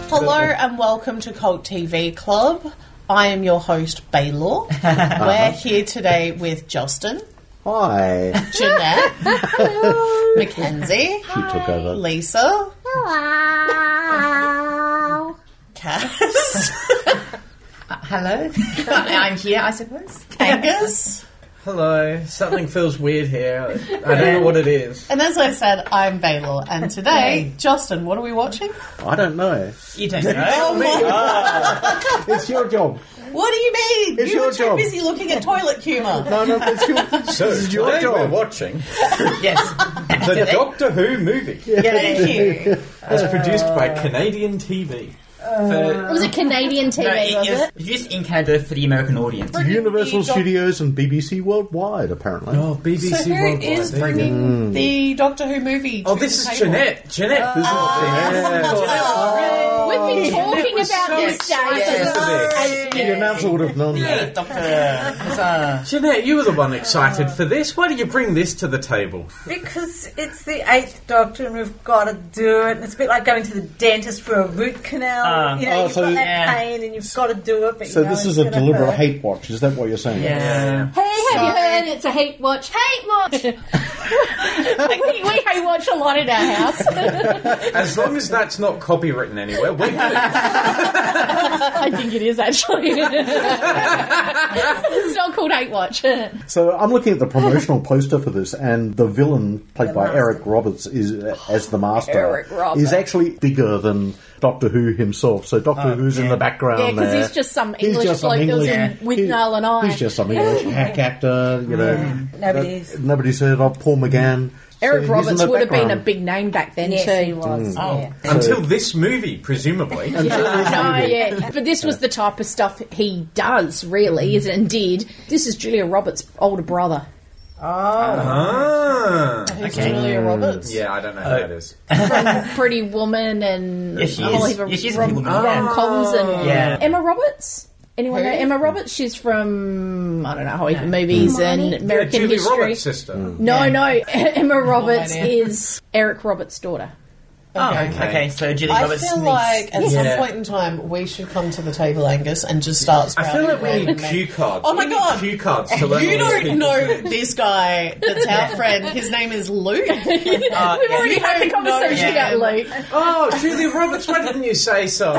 Hello and welcome to Cult TV Club. I am your host, Baylor. We're here today with Justin. Hi. Jeanette. Hello. Mackenzie. She took over. Lisa. Hello. Cass. Hello. I'm here, I suppose. Angus. Hello. Something feels weird here. I don't know what it is. And as I said, I'm Baylor. And today, Justin, what are we watching? I don't know. You don't know. Oh my It's your job. What do you mean? It's you your were too job. busy looking at toilet humour. No, it's your, So, this is your today job. we're watching Yes. the Doctor Who movie. Thank you. As produced by Canadian TV. Was it Canadian TV, No, was it it? was just in Canada for the American audience. Universal Studios and BBC Worldwide, apparently. Oh, BBC So who Worldwide. is there you go. bringing the Doctor Who movie to Oh, this the is table? Jeanette. Jeanette. This is We've been talking was about so this excited day for for this. The announcer would have known that. Jeanette, you were the one excited for this. Why do you bring this to the table? Because it's the 8th Doctor and we've got to do it. And it's a bit like going to the dentist for a root canal. You've so- got that Yeah. pain and you've got to do it. But So you know this it's is a gonna deliberate hurt. hate watch. Is that what you're saying? Yeah. Hey, have you heard? It's a hate watch. Hate watch! we hate watch a lot in our house. As long as that's not copywritten anywhere, we're good. I think it is, actually. It's not called hate watch. So I'm looking at the promotional poster for this, and the villain, played by Master. Eric Roberts, is as the Master, Eric Roberts. is actually bigger than Doctor Who himself. So Doctor Who's in the background Yeah, because there. he's just some He's English just some bloke that was English- in with Niall and I. He's just some English hack actor, you know. Nobody's. Nobody's heard of Paul McGann. Eric So he's in Roberts the would have been a background. big name back then, Yes, too. he was. Yeah. Until this movie, presumably. No, yeah. But this was the type of stuff he does, really, isn't it? And did. This is Julia Roberts' older brother. Ah. Who's Julia Roberts? Yeah, I don't know who that is. From Pretty Woman and Yeah, she a whole is. heap of Yeah, she's a Pretty Woman. rom-coms and Yeah. Emma Roberts. Anyone know Emma Roberts? She's from, I don't know, Hollywood movies and American Julie history. Roberts' sister. No, Emma Roberts idea. is Eric Roberts' daughter. Okay, so Julie I Roberts. feel like at some point in time we should come to the table, Angus, and just start I sprouting. feel like we need random cue cards. Oh my We need God. cue cards to learn You all these don't people. know this guy that's our friend. His name is Luke. We've already had the don't conversation know about him. Luke. Oh, Julia Roberts, why didn't you say so?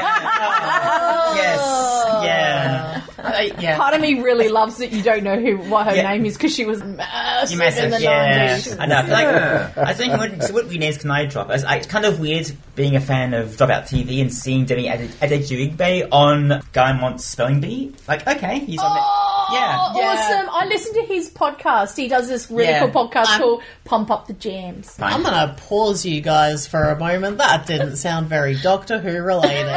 Yes. Yeah. Yeah. Part of me really loves that you don't know what her Yeah. name is because she was massive You must in the have, yeah. 90s. I know. I feel like Yeah. I think what we need is Can I Drop? It's kind of weird being a fan of Dropout TV and seeing Demi Adejuyigbe on Guy Mont's Spelling Bee. Like, okay, he's on Oh, Yeah. awesome. I listened to his podcast. He does this really Yeah. cool podcast called Pump Up the Jams. Fine. I'm going to pause you guys for a moment. That didn't sound very Doctor Who related.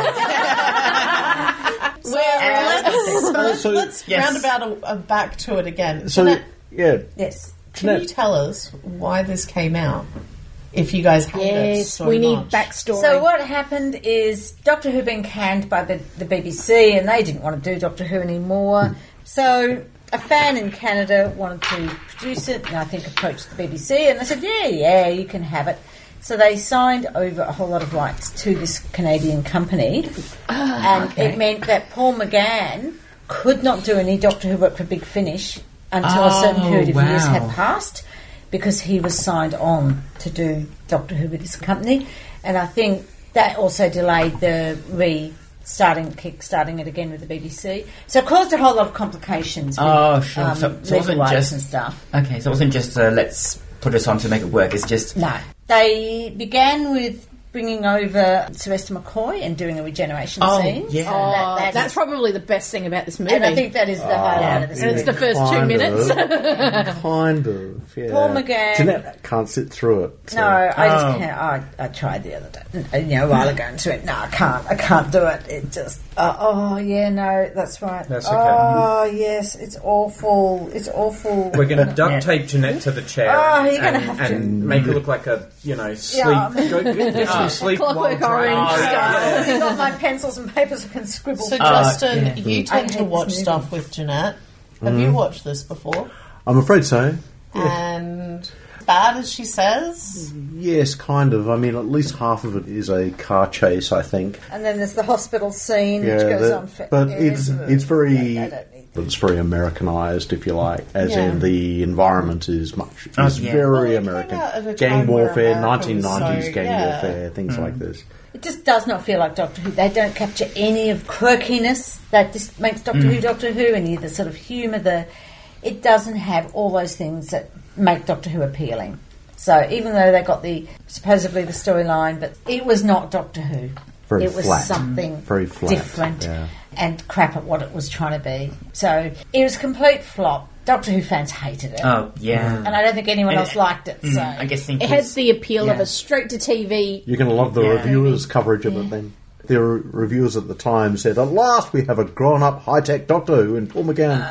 Let's Yes. roundabout back to it again. So, Jeanette, yeah. Yes. can you tell us why this came out? If you guys hate it Yes, so we need much. backstory. So what happened is Doctor Who had been canned by the BBC and they didn't want to do Doctor Who anymore. So a fan in Canada wanted to produce it and I think approached the BBC and they said, yeah, you can have it. So they signed over a whole lot of rights to this Canadian company and it meant that Paul McGann could not do any Doctor Who work for Big Finish until a certain period of years had passed, because he was signed on to do Doctor Who with this company, and I think that also delayed the kick-starting it again with the BBC. So it caused a whole lot of complications with Oh, sure. So it legal wasn't rights just and stuff. Okay, so it wasn't just let's put this on to make it work. It's just No. They began with bringing over Sylvester McCoy and doing a regeneration scene. yeah. Oh, That that's is- probably the best thing about this movie. and I think that is the highlight of this and it's the movie. first 2 minutes. Kind of, yeah. Paul McGann- Jeanette can't sit through it. So. No, I just can't. I tried the other day, a while ago, and went, no, I can't do it. It just, that's right. That's okay. Oh, yes, it's awful. It's awful. We're going to duct tape Jeanette to the chair Oh, you're gonna have to. and make her look like a, sleep. Yeah. Get some sleep. Clockwork while Orange driving. style. I've got my pencils and papers I can scribble. So, Justin, yeah. you I tend hate to this watch movie. stuff with Jeanette. Have you watched this before? I'm afraid so. And bad as she says? Yes, kind of. I mean, at least half of it is a car chase, I think. And then there's the hospital scene, which goes on for but it's very Americanized, if you like, as in the environment is very American. Gang warfare, 1990s gang warfare, things like this. It just does not feel like Doctor Who. They don't capture any of quirkiness that just makes Doctor Who, any of the sort of humour. It doesn't have all those things that make Doctor Who appealing. So even though they got supposedly the storyline, but it was not Doctor Who. It was flat. Something very flat, different and crap at what it was trying to be. So it was a complete flop. Doctor Who fans hated it. Oh, yeah. And I don't think anyone else liked it. So I guess it has the appeal of a straight-to-TV... You're going to love the reviewers' coverage of it then. The reviewers at the time said, "At last we have a grown-up high-tech Doctor Who in Paul McGann.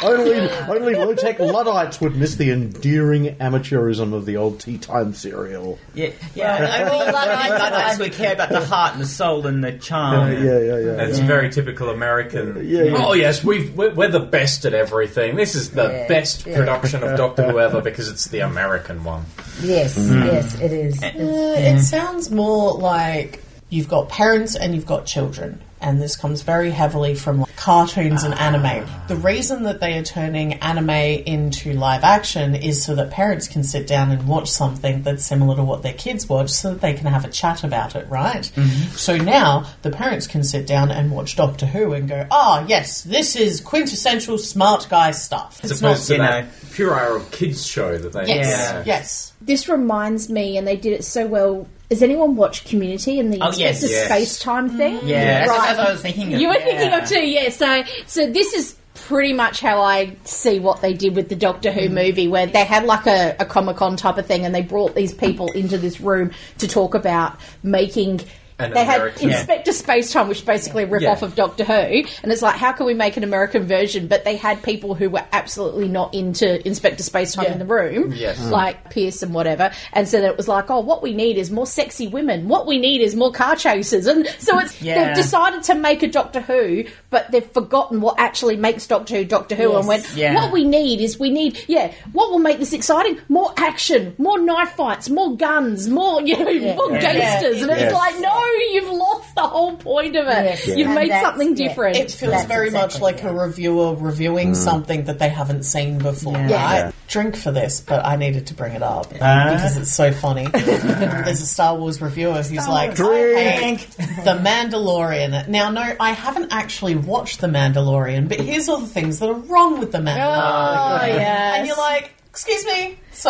Only low-tech Luddites would miss the endearing amateurism of the old tea time serial." Yeah. Only Luddites would care about the heart and the soul and the charm. It's very typical American. Oh yes, we're the best at everything. This is the best production of Doctor Who ever because it's the American one. Yes, yes, it is. It sounds more like you've got parents and you've got children, and this comes very heavily from cartoons and anime. The reason that they are turning anime into live action is so that parents can sit down and watch something that's similar to what their kids watch so that they can have a chat about it, right? Mm-hmm. So now the parents can sit down and watch Doctor Who and go, yes, this is quintessential smart guy stuff. It's not that puerile kids show that they... Yes. This reminds me, and they did it so well... Has anyone watched Community and the Inspector Space-Time thing? Yeah, right. that's what I was thinking of. You were thinking of too, yeah. So this is pretty much how I see what they did with the Doctor Who movie, where they had like a Comic-Con type of thing and they brought these people into this room to talk about making... They had Inspector Spacetime, which is basically a rip-off of Doctor Who, and it's like, how can we make an American version? But they had people who were absolutely not into Inspector Spacetime in the room, like Pierce and whatever, and so it was like, what we need is more sexy women. What we need is more car chases. And so they've decided to make a Doctor Who, but they've forgotten what actually makes Doctor Who, and went, what we need, what will make this exciting? More action, more knife fights, more guns, more, more gangsters. And it's like, no, you've lost the whole point of it. You've made something different. It feels very much like a reviewer reviewing something that they haven't seen before, right? Drink for this, but I needed to bring it up because it's so funny. There's a Star Wars reviewer who's like, drink The Mandalorian. Now, no, I haven't actually watched The Mandalorian, but here's all the things that are wrong with The Mandalorian. Oh, yes. And you're like, excuse me? So...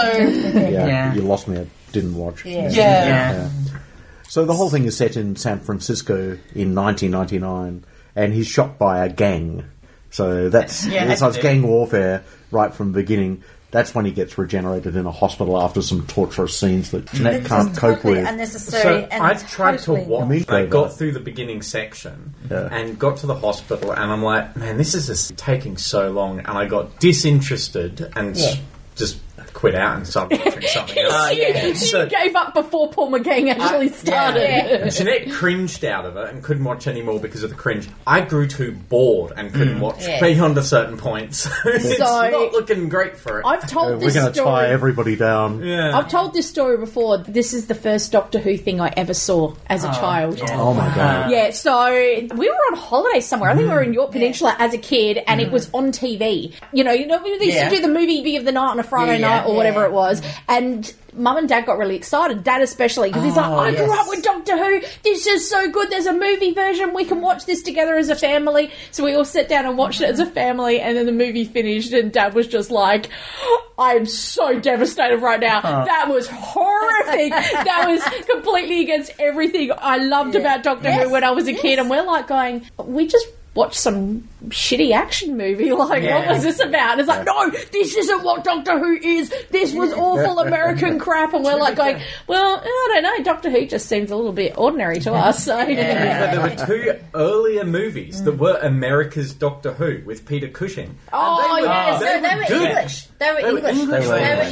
You lost me. I didn't watch. Yeah. So the whole thing is set in San Francisco in 1999, and he's shot by a gang. So that's gang warfare right from the beginning. That's when he gets regenerated in a hospital after some torturous scenes that Jeanette can't cope with. Unnecessary. So I tried to watch. I got through the beginning section and got to the hospital, and I'm like, man, this is just taking so long, and I got disinterested and just quit out and started watching something else. You gave up before Paul McGann actually started. Jeanette cringed out of it and couldn't watch anymore because of the cringe. I grew too bored and couldn't watch beyond a certain point. So it's not looking great for it. I've told this story. We're going to tie everybody down. Yeah. I've told this story before. This is the first Doctor Who thing I ever saw as a child. Yeah. Oh my God. Yeah, so we were on holiday somewhere. I think we were in York Peninsula as a kid, and it was on TV. You know, we used to do the movie of the night on a Friday night or whatever it was, and Mum and Dad got really excited, Dad especially, because he's like, I grew up with Doctor Who, this is so good, there's a movie version, we can watch this together as a family. So we all sat down and watched it as a family, and then the movie finished and Dad was just like, I am so devastated right now. That was horrific. That was completely against everything I loved about Doctor Who when I was a kid, and we're like going, we just watched some shitty action movie, like, what was this about? And it's like, no, this isn't what Doctor Who is, this was awful American crap, and we're like going, well, I don't know, Doctor Who just seems a little bit ordinary to us. So. But there were two earlier movies that were America's Doctor Who with Peter Cushing. Oh, yes, they were English. They were English.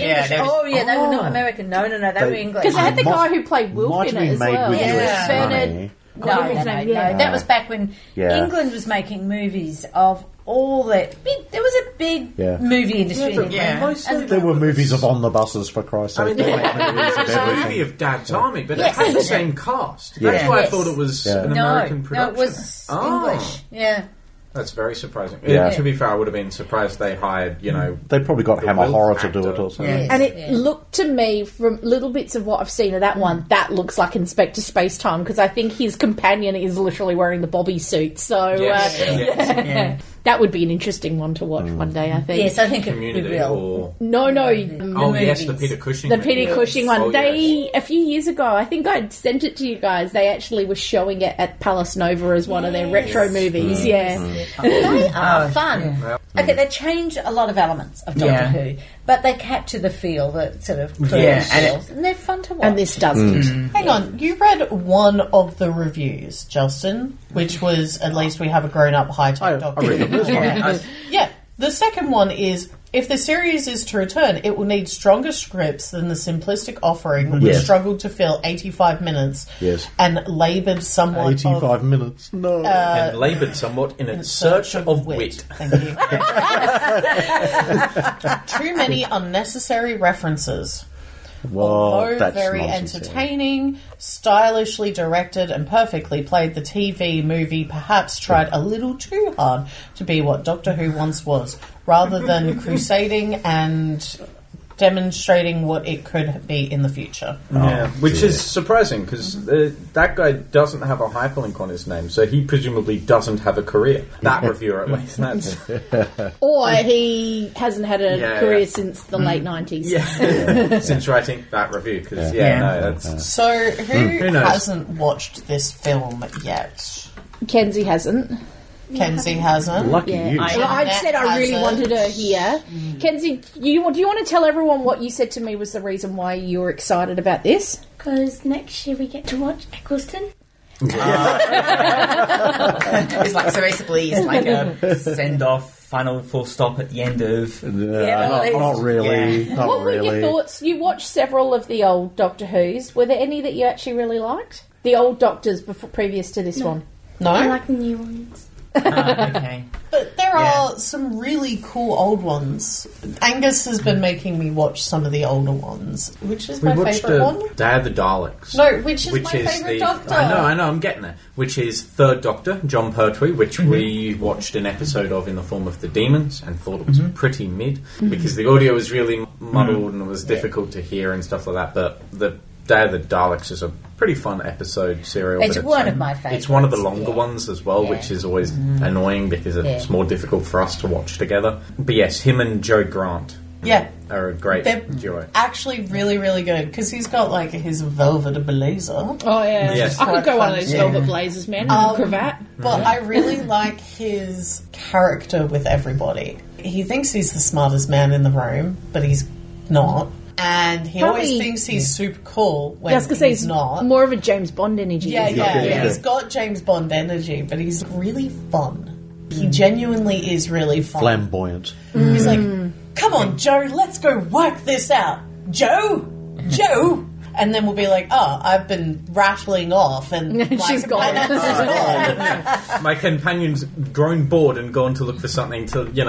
Oh, yeah, they were not American. No, they were English. Because they had the guy who played Wilf in it as well. Bernard. No, that was back when England was making movies of all that. There was a big movie industry. There were movies of On the Buses, for Christ's sake. There was a movie of Dad's Army, but it had the same cast. That's why I thought it was an American production. No, it was English. Yeah. That's very surprising. To be fair, I would have been surprised they hired, They probably got Hammer Horror to do it or something. Yes. And it looked to me, from little bits of what I've seen of that one, that looks like Inspector Spacetime, because I think his companion is literally wearing the Bobby suit. So, that would be an interesting one to watch one day, I think. Yes, I think Community it will. No. Yes, the Peter Cushing The Peter Cushing one. Oh, a few years ago, I think I'd sent it to you guys, they actually were showing it at Palace Nova as one of their retro movies. They are fun. Okay, they change a lot of elements of Doctor Who, but they capture the feel that sort of feels, and they're fun to watch. And this doesn't. Hang on, you read one of the reviews, Justin, which was at least we have a grown-up high-tech Doctor Who. The second one is, if the series is to return, it will need stronger scripts than the simplistic offering, which struggled to fill 85 minutes and laboured somewhat 85 minutes? No. And laboured somewhat in its search of wit. Thank you. Too many unnecessary references. Although very entertaining, stylishly directed and perfectly played, the TV movie perhaps tried a little too hard to be what Doctor Who once was, rather than crusading and demonstrating what it could be in the future. Which is surprising, because that guy doesn't have a hyperlink on his name, so he presumably doesn't have a career. That reviewer, at least. Or he hasn't had a career since the late 90s. Since writing that review, because, that's... So, who hasn't watched this film yet? Kenzie hasn't. Kenzie hasn't. Lucky you. I said I really wanted her here. Kenzie, do you want to tell everyone what you said to me was the reason why you were excited about this? Because next year we get to watch Eccleston. It's like a send-off, final full stop at the end of... Not really. Not what really. were your thoughts? You watched several of the old Doctor Who's. Were there any that you actually really liked? The old Doctors previous to this one? No? I like the new ones. Okay. But there are some really cool old ones. Angus has been making me watch some of the older ones. Which is my favourite one? Day of the Daleks. No, which is my favourite Doctor? I know, I'm getting there. Which is Third Doctor, John Pertwee, which we watched an episode of in the form of The Demons and thought it was pretty mid, because the audio was really muddled and it was difficult to hear and stuff like that, but the Day of the Daleks is a pretty fun episode serial. It's one of my favourites. It's one of the longer ones as well, which is always annoying because it's more difficult for us to watch together. But yes, him and Joe Grant are a great duo. Actually really, really good, because he's got like his velvet blazer. Oh yeah, Yes. I could go one of those velvet blazers, man, and a cravat. But I really like his character with everybody. He thinks he's the smartest man in the room, but he's not. And he always thinks he's super cool when he's not. More of a James Bond energy. Yeah. He's got James Bond energy, but he's really fun. He genuinely is really fun. Flamboyant. He's like, come on, Joe, let's go work this out. Joe! And then we'll be like, oh, I've been rattling off and she's gone. My companion's grown bored and gone to look for something to, And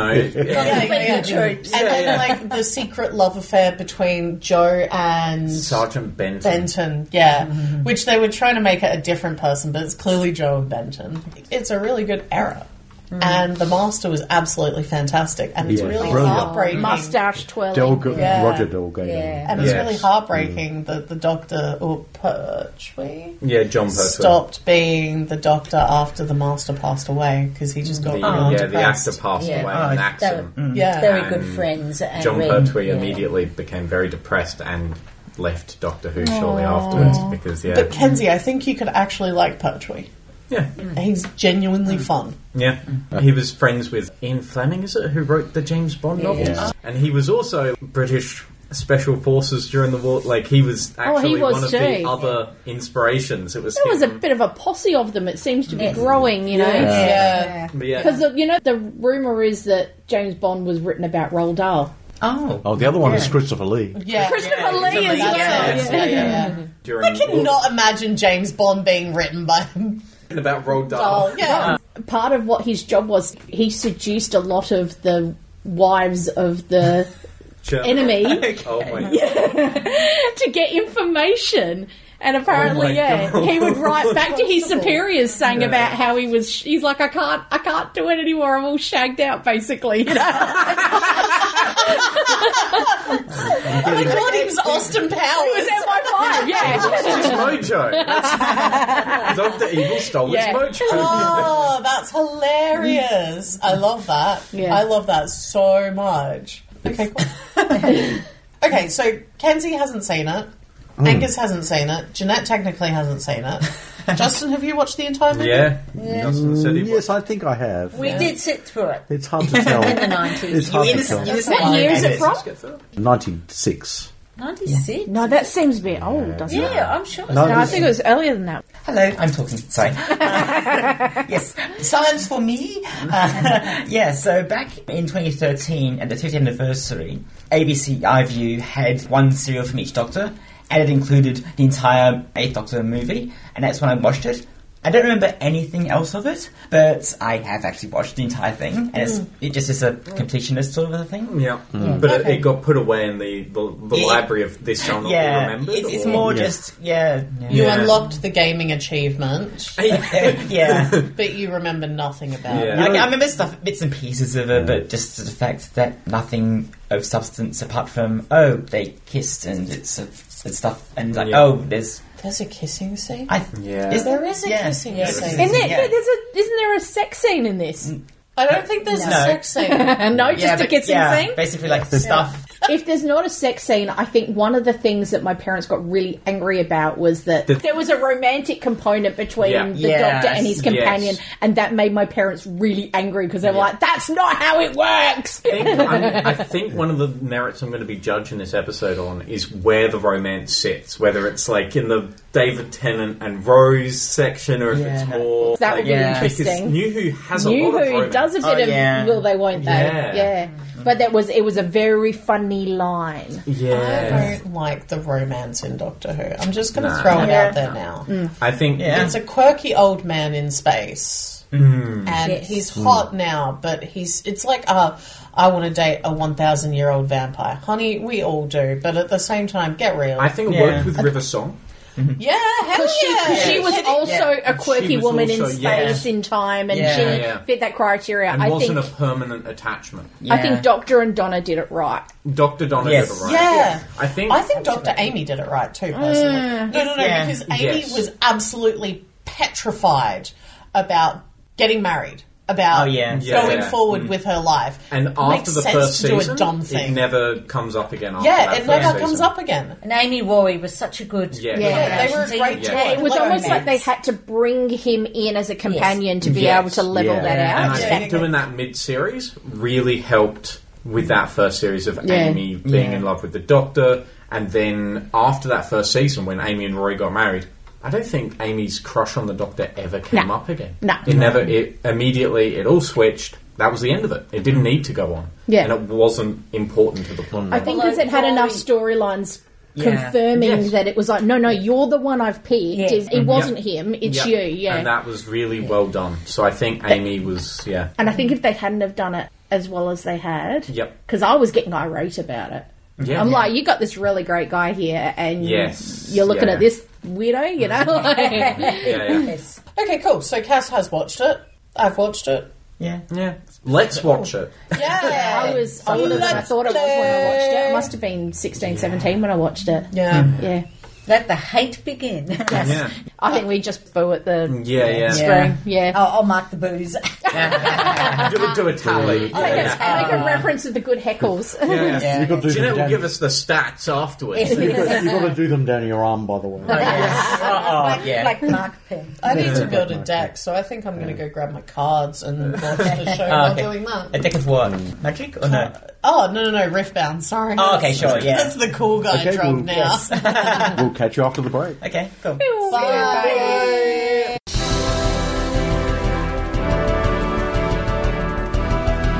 then like the secret love affair between Joe and Sergeant Benton. Which they were trying to make it a different person, but it's clearly Joe and Benton. It's a really good era. And the Master was absolutely fantastic, and it's really heartbreaking. Mustache twirling. Roger Dalgate. And it's really heartbreaking that the Doctor, or Pertwee, John Pertwee, stopped being the Doctor after the Master passed away, because he just got really depressed. The actor passed away in an accident. Very good friends. And John Pertwee immediately became very depressed and left Doctor Who shortly afterwards because But Kenzie, I think you could actually like Pertwee. Yeah. He's genuinely fun. Yeah. He was friends with Ian Fleming, is it, who wrote the James Bond novels? Yeah. And he was also British Special Forces during the war. Like, he was actually one of the other inspirations. There was a bit of a posse of them. It seems to be growing, you know. Because, the rumour is that James Bond was written about Roald Dahl. Oh, the other one is Christopher Lee. Yeah. Christopher Lee as well. I cannot imagine James Bond being written by him. About Roald Dahl. part of what his job was, he seduced a lot of the wives of the enemy Oh my God. to get information. And apparently, he would write back to his superiors saying about how he's like, I can't do it anymore. I'm all shagged out, basically. You know? Oh my God, he was Austin Powers. He was MI5, His mojo. Dr. Evil stole his mojo. Oh, that's hilarious. I love that. Yeah. I love that so much. Okay, cool. Okay, so Kenzie hasn't seen it. Angus hasn't seen it. Jeanette technically hasn't seen it. Justin, have you watched the entire movie? Yeah. Justin said he Yes, I think I have. We did sit through it. It's hard to tell. In the 90s. It's hard to tell. What year is it from? 96. 96? No, that seems a bit old, doesn't it? Yeah, I'm sure. No, No, I think it was earlier than that. Hello, I'm talking. Sorry. Yes, science for me. So back in 2013, at the 50th anniversary, ABC iView had one serial from each Doctor, and it included the entire 8th Doctor movie, and that's when I watched it. I don't remember anything else of it, but I have actually watched the entire thing, and it just is a completionist sort of a thing. Yeah. But it got put away in the library of this shall not be remembered. It's more just, You unlocked the gaming achievement, yeah. but you remember nothing about it. I remember bits and pieces of it, but just the fact that nothing of substance apart from, they kissed and it's stuff, and there's a kissing scene? Is there a kissing scene? Isn't there a sex scene in this? I don't think there's a sex scene. No, just a kissing scene? Basically like stuff. If there's not a sex scene, I think one of the things that my parents got really angry about was that there was a romantic component between the Doctor and his companion, and that made my parents really angry because they were like, that's not how it works! I think one of the merits I'm going to be judging this episode on is where the romance sits, whether it's like in the David Tennant and Rose section, or if it's more... That would be interesting. New Who has a lot of romance. Does a bit of will they, won't they? Yeah. But it was a very funny line. I don't like the romance in Doctor Who. I'm just going to throw it out there now. I think it's a quirky old man in space, and he's hot now, but it's like I want to date a 1,000-year-old vampire. Honey, we all do, but at the same time, get real. I think it worked with River Song. Yeah, hell yeah. She was also a quirky woman in space, in time, and she fit that criteria. And wasn't a permanent attachment. I think Doctor and Donna did it right. Dr. Donna did it right. Yeah. I think Dr. Amy did it right too, personally. No, because Amy was absolutely petrified about getting married. About going forward with her life. And after the first season, it never comes up again after that it never comes up again. And Amy Rory was such a good... they were a great team. It was almost like they had to bring him in as a companion to be able to level that out. And I think doing that mid-series really helped with that first series of Amy being in love with the Doctor. And then after that first season, when Amy and Rory got married, I don't think Amy's crush on the Doctor ever came up again. No. It immediately, it all switched. That was the end of it. It didn't need to go on. Yeah. And it wasn't important to the plot. I think because it had enough storylines confirming that it was like, no, you're the one I've picked. It wasn't him, it's you. Yeah. And that was really well done. So I think Amy was, And I think if they hadn't have done it as well as they had, because I was getting irate about it. Yeah. I'm like, you got this really great guy here, and you're looking at this weirdo, you know? Okay, cool. So Cass has watched it. I've watched it. Yeah. Let's watch it. Yeah. I was older than I thought it was when I watched it. It must have been 16, 17 when I watched it. Yeah. Let the hate begin. I think we just boo at the screen. Yeah. I'll mark the booze. Do a tally. Make a reference of the good heckles. Jeanette will give us the stats afterwards. You've got to do them down your arm, by the way. Like mark pen. I need to build a deck, so I think I'm going to go grab my cards and watch the show while doing that. A deck of what? Magic or no? Oh, no, Riftbound, sorry. Oh, okay, sure, That's the cool guy drug now. We'll catch you after the break. Okay, cool. Bye.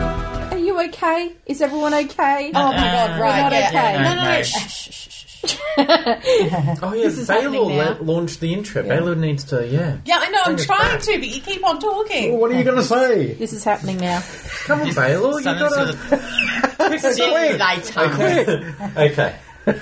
Are you okay? Is everyone okay? Oh my god, right. We're not okay. No. Shh. Oh yeah, is happening now. Baylor launched the intro. Baylor needs to, Yeah, I know, I'm Bring us trying back. to, but you keep on talking. Well, what are you going to say? This is happening now. Come on, Baylor, you gotta. Okay.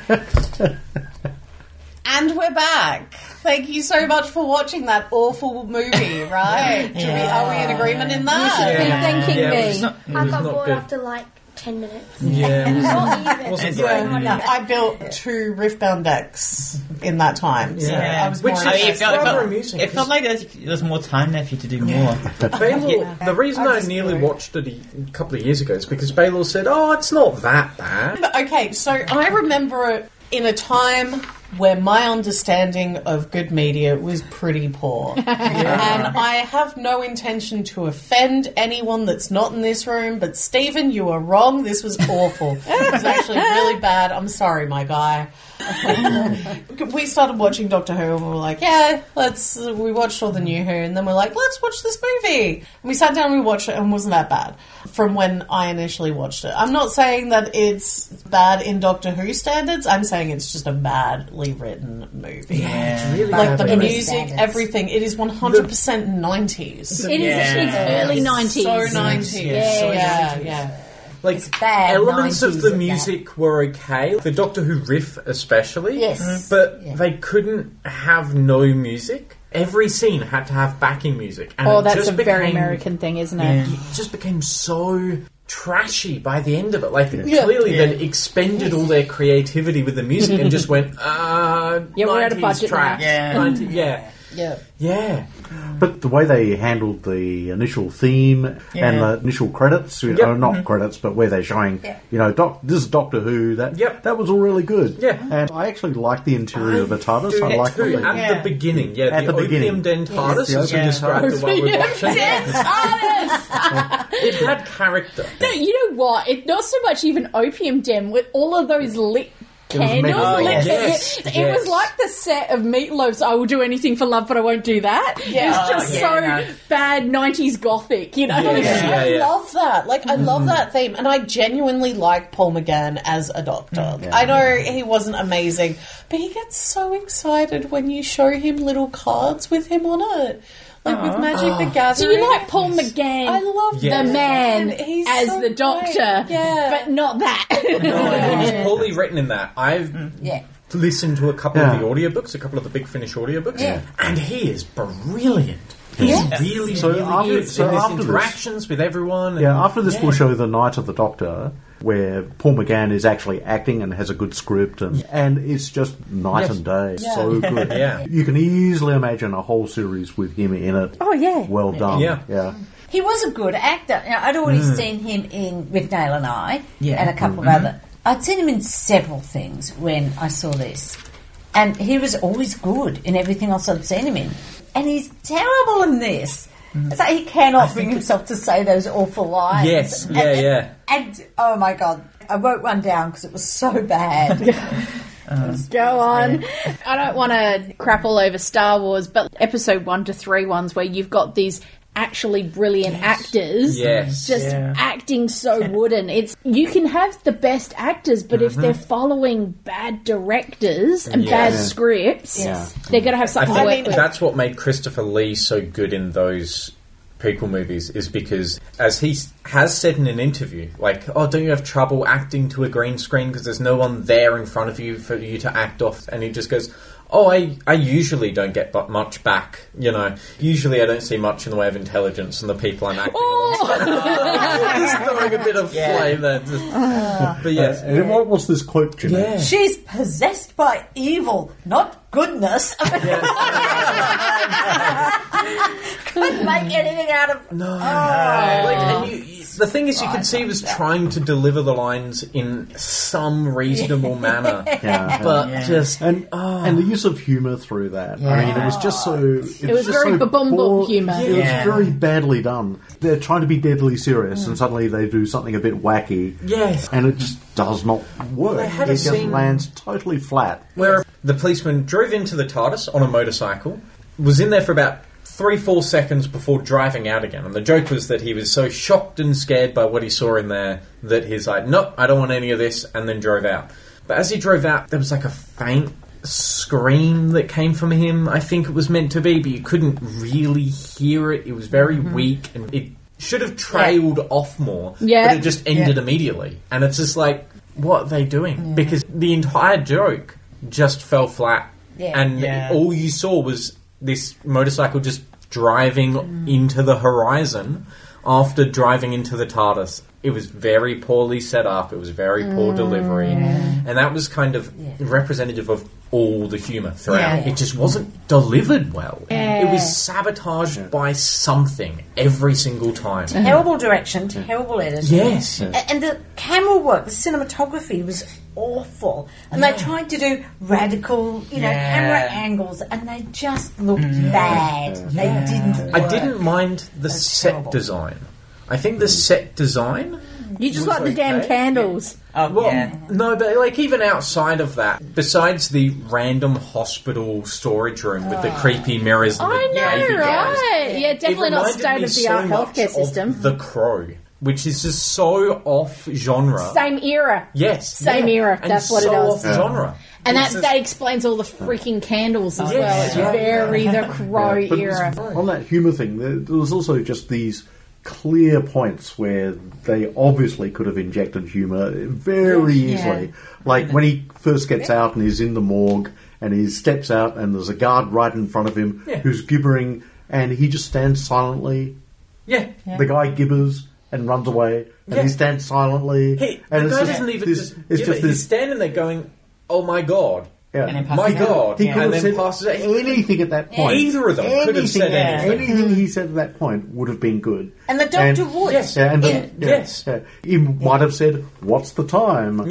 And we're back. Thank you so much for watching that awful movie, right? Are we in agreement in that? Be thanking me. I got not bored good. after like 10 minutes. Yeah, Not even. wasn't great. I built 2 Riftbound decks in that time, so I was more I mean, interested. rather amusing. It felt like there's more time there for you to do more. Baylor, the reason I nearly watched it a couple of years ago is because Baylor said, "Oh, it's not that bad." Okay, so I remember it in a time where my understanding of good media was pretty poor. And I have no intention to offend anyone that's not in this room, but Stephen, you are wrong. This was awful. It was actually really bad. I'm sorry, my guy. We started watching Doctor Who and we were like, we watched all the new Who, and then we're like, let's watch this movie. And we sat down and we watched it, and it wasn't that bad from when I initially watched it. I'm not saying that it's bad in Doctor Who standards. I'm saying it's just a badly written movie. Yeah, It's really Like the bad. music, standards. everything. It is 100% 90s. It is. It's early 90s. So 90s. Yeah. Like bad elements of 90s the at music were okay. The Doctor Who riff, especially. Yes. But they couldn't have no music. Every scene had to have backing music. And Oh, it that's just a very became- American thing, isn't it? It just became so trashy by the end of it. Like clearly they'd expended all their creativity with the music and just went, Yeah, we're out of 90s budget now. trash. Yeah. 90 yeah. But the way they handled the initial theme and the initial credits, not credits, but where they're showing, this is Doctor Who, that was all really good. Yeah. And I actually like the interior of the TARDIS. Do I like too, the at the beginning. Yeah, At the the beginning. opium den TARDIS, Yes, as the you opium described it while we were watching. It had character. No, you know what? It's not so much even Opium Den with all of those lit candles. Meatloaf. lit- Yes. It was like the set of Meatloaf's I Will Do Anything for Love, but I Won't Do That. Yeah. It's just so bad 90s gothic, Yeah. I love that. Like, I love that theme. And I genuinely like Paul McGann as a doctor. I know he wasn't amazing, but he gets so excited when you show him little cards with him on it. Like with Magic the Gathering. So you like Paul McGann, I love the Yeah. man, He's as so the doctor, great. Yeah. but not that. No, it was poorly written in that. I've listened to a couple of the audiobooks, a couple of the Big Finish audiobooks, and he is brilliant. He's really, So really after- good so in his after this- interactions with everyone. And, after this, we'll show the Night of the Doctor, where Paul McGann is actually acting and has a good script, and it's just night and day. So good. Yeah. You can easily imagine a whole series with him in it. Oh, yeah. Well done. Yeah. He was a good actor. Now, I'd already seen him in With Nail and I and a couple of other. I'd seen him in several things when I saw this. And he was always good in everything else I'd seen him in. And he's terrible in this. It's like he cannot bring himself to say those awful lines. Yes, yeah. And, oh my God, I wrote one down because it was so bad. Go on. I don't want to crap all over Star Wars, but episode 1 to 3 ones where you've got these actually brilliant actors Yes. just acting so wooden. It's you can have the best actors, but if they're following bad directors and bad scripts, they're going to have something to work with. That's what made Christopher Lee so good in those prequel movies, is because, as he has said in an interview, like, oh, don't you have trouble acting to a green screen because there's no one there in front of you for you to act off? And he just goes, oh, I usually don't get much back, Usually I don't see much in the way of intelligence in the people I'm acting alongside. Just throwing a bit of flame there. But yes. And what was this quote, Jimmy? Yeah. She's possessed by evil, not goodness. Couldn't make anything out of... No. And the thing is, you could see he was trying to deliver the lines in some reasonable manner. But just... And the use of humour through that. I mean, it was just so... It was just very so ba-bum-bum poor. humour. It was very badly done. They're trying to be deadly serious, and suddenly they do something a bit wacky. Yes. And it just does not work. They had It a just scene- lands totally flat. Where the policeman drove into the TARDIS on a motorcycle, was in there for about 3-4 seconds before driving out again. And the joke was that he was so shocked and scared by what he saw in there that he's like, nope, I don't want any of this, and then drove out. But as he drove out, there was like a faint scream that came from him. I think it was meant to be, but you couldn't really hear it. It was very weak, and it should have trailed off more, but it just ended immediately. And it's just like, what are they doing? Because the entire joke just fell flat, and all you saw was this motorcycle just driving into the horizon after driving into the TARDIS. It was very poorly set up. It was very poor delivery. And that was kind of representative of all the humour throughout. It just wasn't delivered well. It was sabotaged by something every single time. Terrible direction, terrible editing. Yes. And the camera work, the cinematography was awful. And they tried to do radical, camera angles, and they just looked bad. They didn't work. I didn't mind the set design. I think the set design... You just like the damn candles. No, but like even outside of that, besides the random hospital storage room with the creepy mirrors and I know, right? Yeah, definitely not state-of-the-art healthcare system. The Crow, which is just so off genre. Same era. Yes. Same era. And that's what so it is. off genre. And that explains all the freaking candles as well. It's very the Crow era. On that humour thing, there was also just these clear points where they obviously could have injected humour very easily. Like when he first gets out and he's in the morgue and he steps out and there's a guard right in front of him who's gibbering and he just stands silently. The guy gibbers and runs away and he stands silently. And the guy doesn't even just gibber. He's standing there going, oh my God. Yeah. And my God. He could and have then said passes it. anything at that point. Either of them could have said anything. Anything he said at that point would have been good. And the Doctor would. He might have said, what's the time?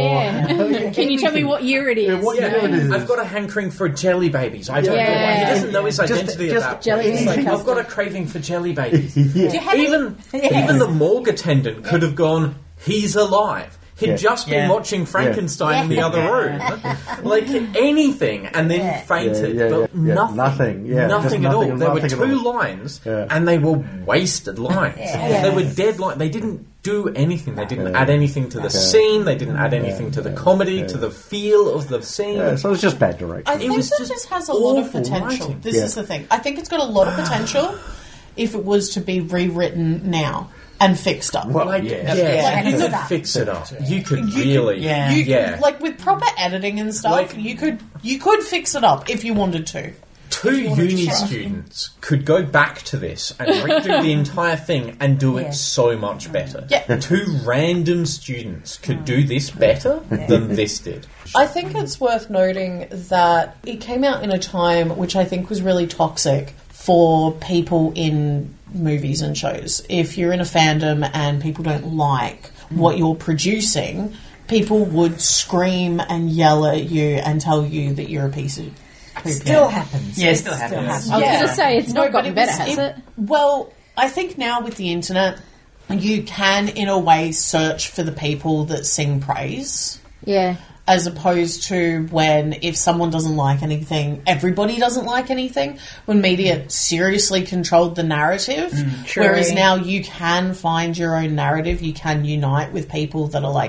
Can you tell me what year it is? What year it is? I've got a hankering for jelly babies. I don't know why. He doesn't know his identity at that jelly point. He's like, I've got a craving for jelly babies. Even the morgue attendant could have gone, he's alive. He'd just been watching Frankenstein in the other room. Like anything, and then fainted. But nothing at all. There were two lines, and they were wasted lines. They were dead lines. They didn't do anything. They didn't add anything to the scene. They didn't add anything to the comedy, to the feel of the scene. So it's just bad direction. I think that just has a lot of potential. This is the thing. I think it's got a lot of potential if it was to be rewritten now. And fixed up. Well, you could fix it up. You could really, like with proper editing and stuff. You could fix it up if you wanted to. Two uni students could go back to this and redo the entire thing and do it so much better. Two random students could do this better than this did. I think it's worth noting that it came out in a time which I think was really toxic for people in movies and shows. If you're in a fandom and people don't like what you're producing, people would scream and yell at you and tell you that you're a piece of poop. Still happens. Yeah, it still happens. I was going to say, it's not gotten better, has it? Well, I think now with the internet, you can, in a way, search for the people that sing praise. Yeah. As opposed to when, if someone doesn't like anything, everybody doesn't like anything. When media seriously controlled the narrative. Whereas now you can find your own narrative. You can unite with people that are like,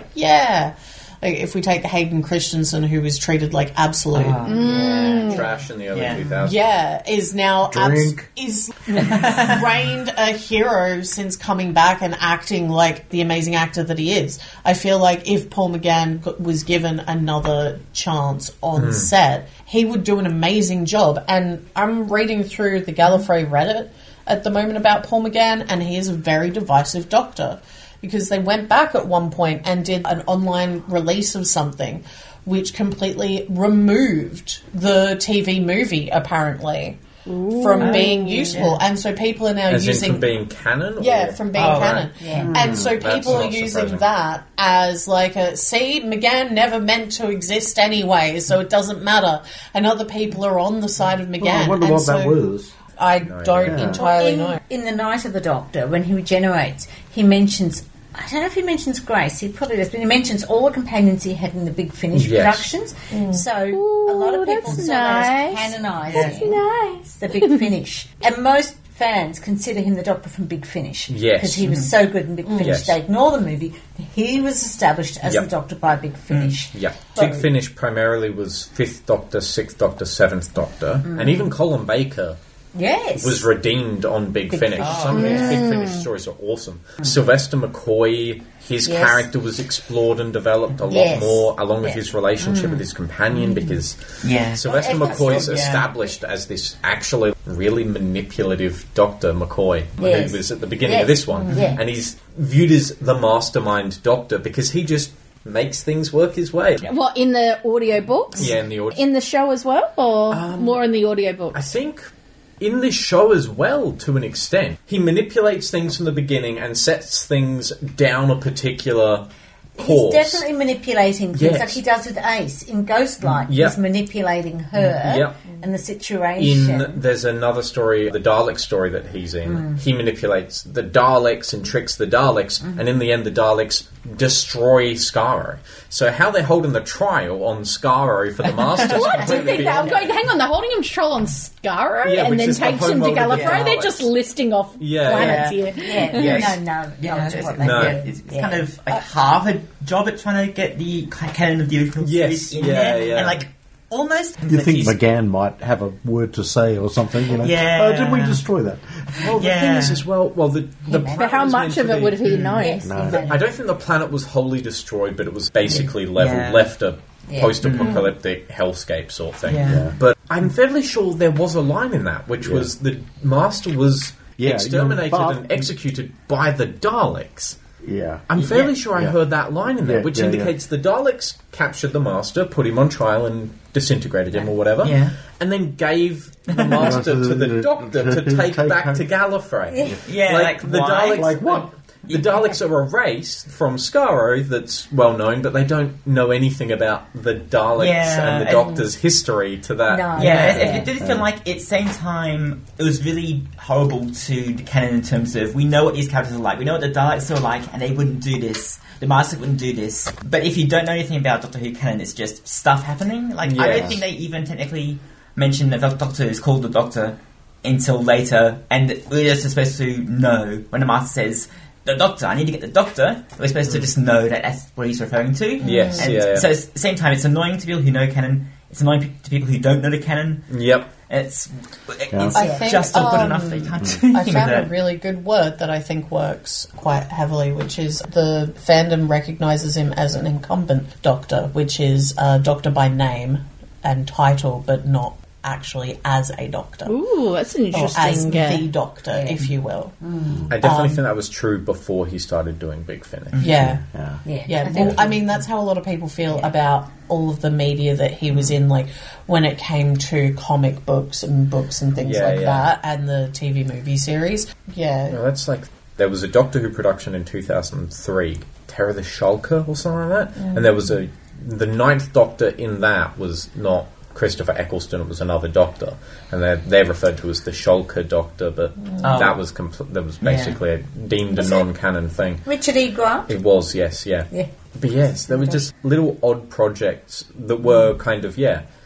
Like if we take Hayden Christensen, who was treated like absolute trash in the early 2000s. Is now is reigned a hero since coming back and acting like the amazing actor that he is. I feel like if Paul McGann was given another chance on set, he would do an amazing job. And I'm reading through the Gallifrey Reddit at the moment about Paul McGann, and he is a very divisive doctor. Because they went back at one point and did an online release of something which completely removed the TV movie, apparently, from being useful. And so people are now using... from being canon? Yeah, from being canon. And so people are using that as like see, McGann never meant to exist anyway, so it doesn't matter. And other people are on the side of McGann. Well, I wonder what that was. I don't entirely know. In The Night of the Doctor, when he regenerates, he mentions... I don't know if he mentions Grace. He probably does, but he mentions all the companions he had in the Big Finish productions. So a lot of people saw that as canonised. That's nice. The Big Finish. And most fans consider him the Doctor from Big Finish. Yes. Because he was so good in Big Finish. Yes. They ignore the movie. He was established as the Doctor by Big Finish. Yeah. Big Finish primarily was 5th Doctor, 6th Doctor, 7th Doctor, and even Colin Baker was redeemed on Big Finish. Some of his Big Finish stories are awesome. Sylvester McCoy, his character was explored and developed a lot more, along with his relationship with his companion, because Sylvester McCoy's established as this actually really manipulative Dr. McCoy, who was at the beginning of this one, and he's viewed as the mastermind Doctor because he just makes things work his way. What, in the audiobooks? Yeah, in the audio. In the show as well, or more in the audiobooks? I think in this show as well, to an extent. He manipulates things from the beginning and sets things down a particular course. He's definitely manipulating things like he does with Ace. In Ghostlight, he's manipulating her and the situation. There's another story, the Dalek story that he's in. He manipulates the Daleks and tricks the Daleks, and in the end the Daleks destroy Skaro. So how they're holding the trial on Skaro for the Masters... Well, I did think that. I'm going, hang on, they're holding him trial on Skaro and then takes him to Gallifrey? They're just listing off planets here. No. It's kind of like half a job at trying to get the canon of the original series in there. And like, almost... You think McGann might have a word to say or something, you know? Oh, didn't we destroy that? Well, the thing is as well... Well, the but how much of it would he know? I don't think the planet was wholly destroyed, but it was basically leveled, left a post-apocalyptic hellscape sort of thing. But I'm fairly sure there was a line in that, which was the Master was exterminated and executed by the Daleks. Yeah. I'm fairly sure I heard that line in there, which indicates the Daleks captured the Master, put him on trial and disintegrated him or whatever, and then gave the Master to the Doctor to take back to Gallifrey. Like the Daleks... Like what? The Daleks are a race from Skaro that's well known, but they don't know anything about the Daleks and the Doctor's history to that. It did feel like at the same time it was really horrible to the canon in terms of we know what these characters are like, we know what the Daleks are like, and they wouldn't do this. The Master wouldn't do this. But if you don't know anything about Doctor Who canon, it's just stuff happening. Like I don't think they even technically mentioned that the Doctor is called the Doctor until later, and we're just supposed to know when the Master says the Doctor, I need to get the Doctor. We're supposed to just know that that's what he's referring to. Yes, So at the same time, it's annoying to people who know canon. It's annoying to people who don't know the canon. Yep. It's I think, just not good enough. They can't do I found a really good word that I think works quite heavily, which is the fandom recognises him as an incumbent Doctor, which is Doctor by name and title, but not actually as a Doctor. Ooh, that's an interesting... Or as the Doctor, if you will. I definitely think that was true before he started doing Big Finish. Yeah. Well, I mean, that's how a lot of people feel about all of the media that he was in, like, when it came to comic books and things like that, and the TV movie series. Well, that's like... There was a Doctor Who production in 2003, Terror the Shulker or something like that, and there was the 9th Doctor in that was not Christopher Eccleston, it was another Doctor, and they're referred to as the Shulker Doctor, but that was basically deemed a non-canon thing. Richard E. Grant? It was, yes. But yes, there were just little odd projects that were kind of,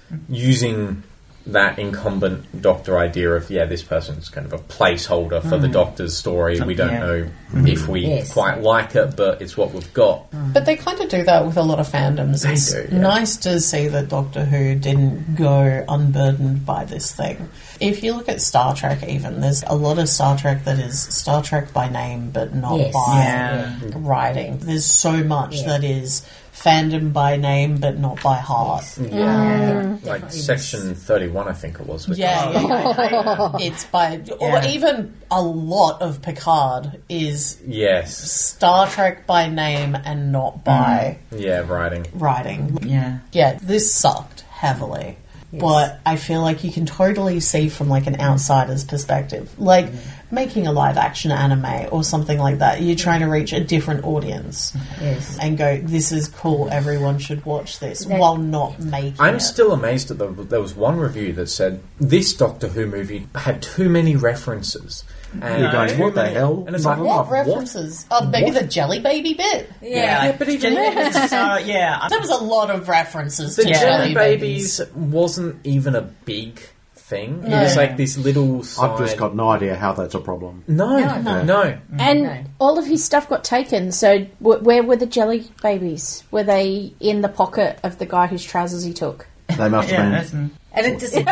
using that incumbent Doctor idea of, this person's kind of a placeholder for the Doctor's story. We don't know if we quite like it, but it's what we've got. But they kind of do that with a lot of fandoms. It's nice to see that Doctor Who didn't go unburdened by this thing. If you look at Star Trek even, there's a lot of Star Trek that is Star Trek by name, but not by writing. There's so much that is fandom by name, but not by heart. Like Section 31, I think it was. It's by... Or even a lot of Picard is Star Trek by name and not by... writing. Yeah, this sucked heavily. But I feel like you can totally see from like an outsider's perspective. Like making a live action anime or something like that. You're trying to reach a different audience and go, this is cool, everyone should watch this, while not making I'm still amazed that there was one review that said this Doctor Who movie had too many references. And you're going, what the hell? And it's like, what references? Oh, maybe the Jelly Baby bit. But even there was a lot of references the to Jelly Babies wasn't even a big thing. It was like this little side... I've just got no idea how that's a problem. No. And all of his stuff got taken, so where were the jelly babies? Were they in the pocket of the guy whose trousers he took? They must have been. And it just... It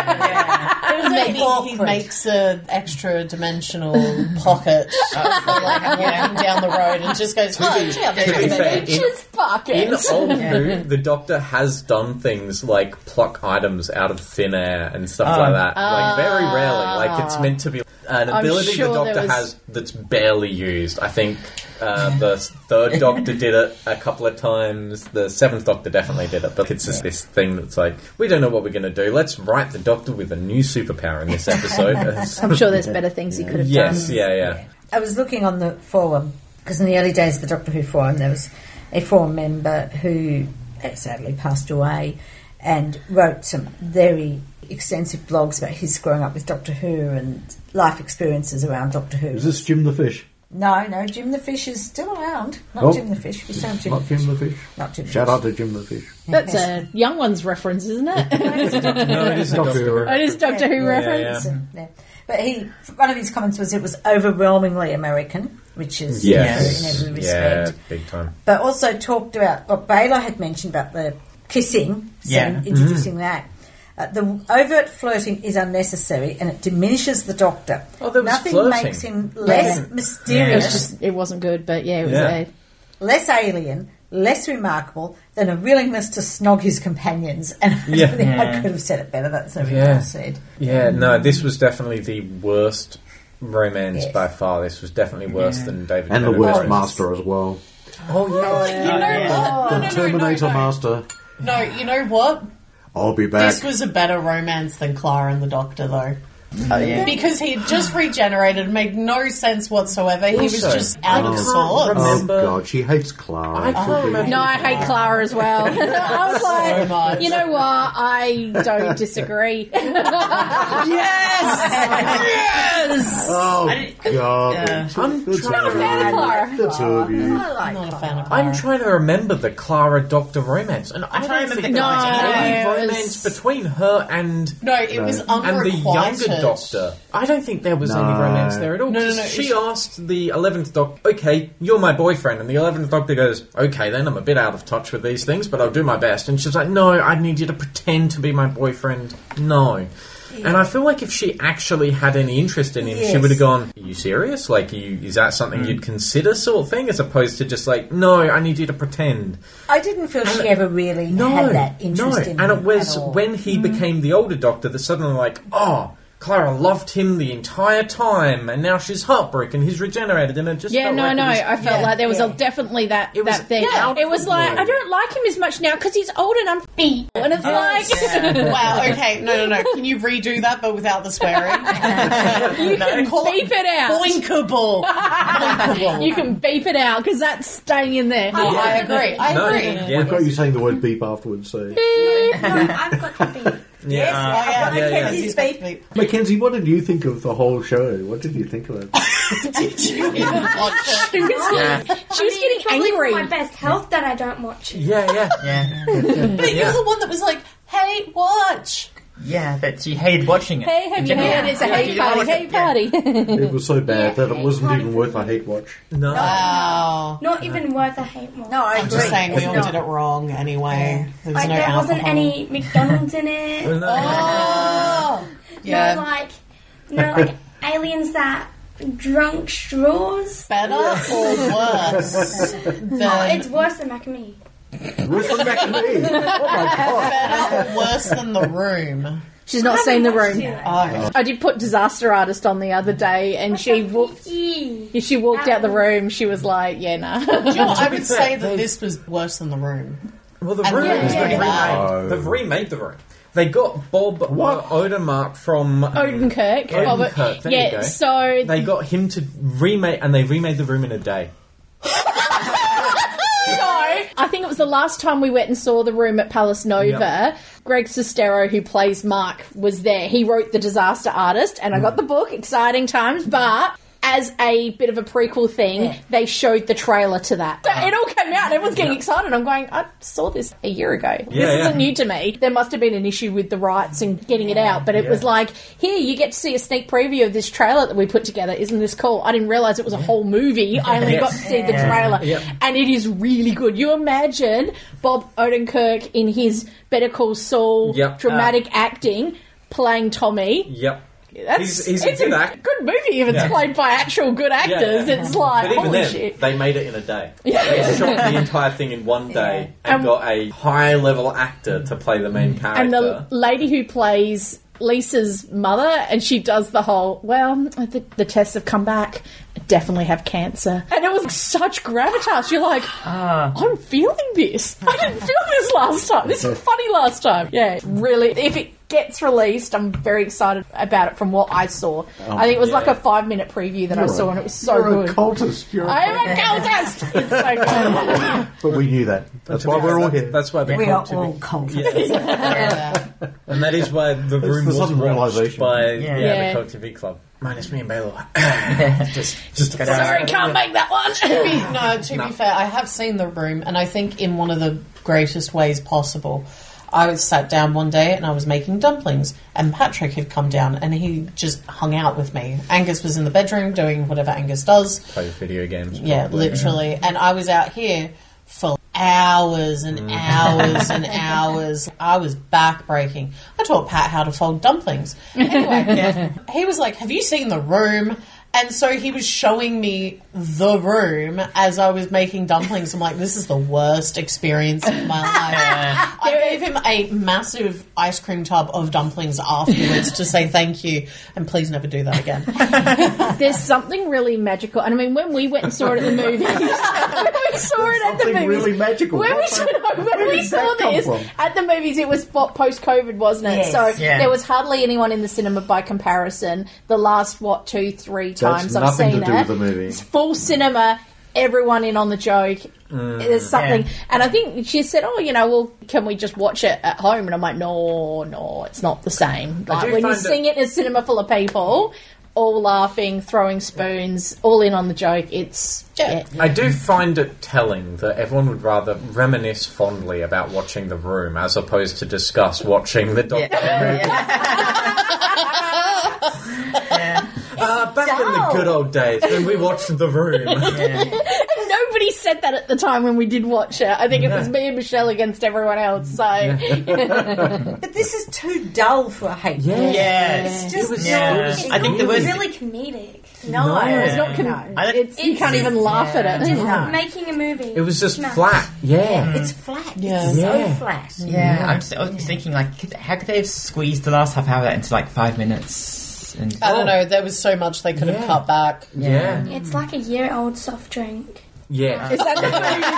was Maybe very he awkward. makes an extra dimensional pocket for like walking down the road and just goes, oh, gee, I'll to be take fair, it. His pocket. In Old Who, the Doctor has done things like pluck items out of thin air and stuff like that. Like, very rarely. Like, it's meant to be an ability sure the Doctor there was- has that's barely used. I think the third Doctor did it a couple of times. The seventh Doctor definitely did it. But it's just this thing that's like, we don't know what we're going to do. Let's write the Doctor with a new superpower in this episode. I'm sure there's better things he could have Yes, done. yeah. I was looking on the forum, because in the early days of the Doctor Who forum, there was a forum member who sadly passed away and wrote some very extensive blogs about his growing up with Doctor Who and life experiences around Doctor Who. Is this Jim the Fish? No, Jim the Fish is still around. Not Oh. Jim the Fish. We sound Jim Not the Fish. Jim the Fish? Not Jim the Shout Fish. out to Jim the Fish. That's a Young Ones reference, isn't it? No, it is a Doctor Who. It is Doctor Who reference. Yeah. But one of his comments was it was overwhelmingly American, which is Yes. in every Yeah, respect. big time. But also talked about what Baylor had mentioned about the kissing, Yeah. introducing that. The overt flirting is unnecessary and it diminishes the Doctor. Oh, there was Nothing flirting. makes him less It mysterious, wasn't good, but yeah, it was Yeah. less alien, less remarkable than a willingness to snog his companions. And I Yeah. don't think I could have said it better. That's everything Yeah. I said. Yeah, no, this was definitely the worst romance Yes. by far. This was definitely worse than David And the Tennant worst wrote. master as well. Oh, yeah. You know what? No, Terminator no. master. No, you know what? I'll be back. This was a better romance than Clara and the Doctor, though. Oh, yeah. Because he had just regenerated, made no sense whatsoever. He was Also, just out of I can't sorts. Oh remember- God, she hates Clara. I can't remember. No, I hate Clara as well. I was So like, much. you know what? I don't disagree. Yes! Oh God, I'm That's trying to Fan of Clara. The two of you. I like Not a Clara. fan of Clara. I'm trying to remember the Clara Doctor romance, and I trying to don't remember think the there was No, any it was- romance between her and No, it was and the unrequited. younger Doctor. I don't think there was any No. romance there at all. No, no, 'cause no, She it's- asked the 11th Doctor, okay, you're my boyfriend. And the 11th Doctor goes, okay, then I'm a bit out of touch with these things, but I'll do my best. And she's like, no, I need you to pretend to be my boyfriend. No. And I feel like if she actually had any interest in him, she Yes. would have gone, are you serious? Like, is that something you'd consider sort of thing? As opposed to just like, no, I need you to pretend. I didn't feel she ever really had that interest in and him it was at all. when he became the older Doctor that suddenly like, oh, Clara loved him the entire time, and now she's heartbroken. He's regenerated, and it just Yeah, felt no, like no. it was- I felt yeah, like there was yeah. definitely that It was thing. out It was of the like, blue. I don't like him as much now because he's old and I'm feeble. And it's like, Wow, okay, no. Can you redo that but without the swearing? you can beep it out. Boinkable. Boinkable. You can beep it out because that's staying in there. Oh, I agree. I No, agree. yeah, We've got you saying the word beep afterwards, so... No, I've got to be. yeah. Oh, yeah. Yeah, yeah. He's beep. Mackenzie, what did you think of the whole show? What did you think of it? Did you even watch it? She was getting Probably angry. for my best health that I don't watch it. Yeah. Yeah. But you're the one that was like, hey, watch. Yeah, but she hated watching it. Hey, have you heard? It's a hate party. Hate party. It was so bad that it hate wasn't party. even worth a hate watch. No. Wow. Not even worth a hate watch. No, I I'm agree. just saying we It's all not. did it wrong anyway. There was Like, no there alcohol. wasn't any McDonald's in it. Oh! Yeah. No, like aliens that drunk straws. Better or worse than It's worse than Mac and Me. Worse than back to me. Oh my God. better or worse than The Room? She's not seen the room. Oh, I did put Disaster Artist on the other day, and she walked out the room. She was like, "Yeah, nah." do you know what? I be would fair, say that they- this was worse than The Room. Well, the And room yeah, has been yeah, remade. yeah. They've remade the room. They got Bob Odenkirk from Odenkirk. Odenkirk, there you Yeah. go. So They got him to remake, and they remade the room in a day. I think it was the last time we went and saw the room at Palace Nova. Yep. Greg Sestero, who plays Mark, was there. He wrote The Disaster Artist, and I got the book. Exciting times, but as a bit of a prequel thing, they showed the trailer to that. So it all came out and everyone's getting excited. I'm going, I saw this a year ago. This isn't new to me. There must have been an issue with the rights and getting it out, but it was like, here, you get to see a sneak preview of this trailer that we put together. Isn't this cool? I didn't realise it was a whole movie. I only got to see the trailer. And it is really good. You imagine Bob Odenkirk in his Better Call Saul dramatic acting playing Tommy. Yep. It's a good movie if it's played by actual good actors. It's like, but even holy then, shit. they made it in a day. They shot the entire thing in one day and got a high-level actor to play the main character. And the lady who plays Lisa's mother, and she does the whole, the tests have come back, I definitely have cancer. And it was such gravitas. You're like, I'm feeling this. I didn't feel this last time. This was funny last time. Yeah, really. If it gets released, I'm very excited about it from what I saw. I think it was like a 5-minute preview that I saw, and it was so good. You're a cultist. I am a cultist. It's so good. But we knew that. That's why we're all here. That's why We are all cultists. And that is why the room was watched by the Cult TV Club. Minus me and Baylor. just Sorry, can't make that one. To be fair, I have seen The Room, and I think in one of the greatest ways possible. I was sat down one day and I was making dumplings, and Patrick had come down and he just hung out with me. Angus was in the bedroom doing whatever Angus does. Play video games. Yeah, literally. And I was out here for hours and hours and hours. I was back-breaking. I taught Pat how to fold dumplings. Anyway, he was like, have you seen The Room? And so he was showing me The Room as I was making dumplings. I'm like, this is the worst experience of my life. I gave him a massive ice cream tub of dumplings afterwards to say thank you, and please never do that again. There's something really magical. And I mean, when we went and saw it at the movies, Really magical. When we saw this at the movies, it was post-COVID, wasn't it? Yes, so there was hardly anyone in the cinema by comparison. The last, 2-3 times I've seen nothing to do with the movie. It's full cinema, everyone in on the joke. There's something, and I think she said, can we just watch it at home? And I'm like, no, it's not the same. Like when you sing it in a cinema full of people, all laughing, throwing spoons, all in on the joke, it's... I do find it telling that everyone would rather reminisce fondly about watching The Room as opposed to discuss watching the Doctor movie. Back in the good old days when we watched The Room. Nobody said that at the time when we did watch it. I think it was me and Michelle against everyone else. So, but this is too dull for a hate. Yes, it's just I think the worst. Really comedic. No, it's not. You can't even laugh at it. Just making a movie. It was just flat. Yeah, it's flat. Yeah. It's so flat. Yeah, I was thinking, like, how could they have squeezed the last half hour into like 5 minutes? I don't know. There was so much they could have cut back. Yeah. It's like a year-old soft drink. Yeah. Is that the food?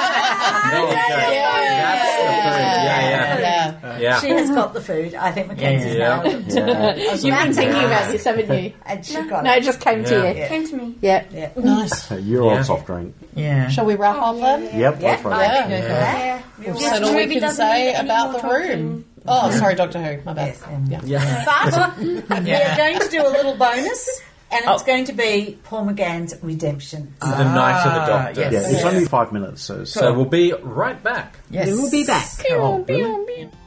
Yeah. She has got the food. I think Mackenzie's now. You've been thinking about this, haven't you? And she got No, it just came to you. It came to me. Yeah. Nice. You're on soft drink. Yeah. Shall we wrap up then? Yep, that's right. Yeah. We've This said all we movie can doesn't say need any about more The Room. Oh, sorry, Doctor Who. My bad. Yes, But we are going to do a little bonus, and it's going to be Paul McGann's Redemption. The Night of the Doctor. Yes. Yeah, it's only 5 minutes, So we'll be right back. Yes. We will be back. Oh, really?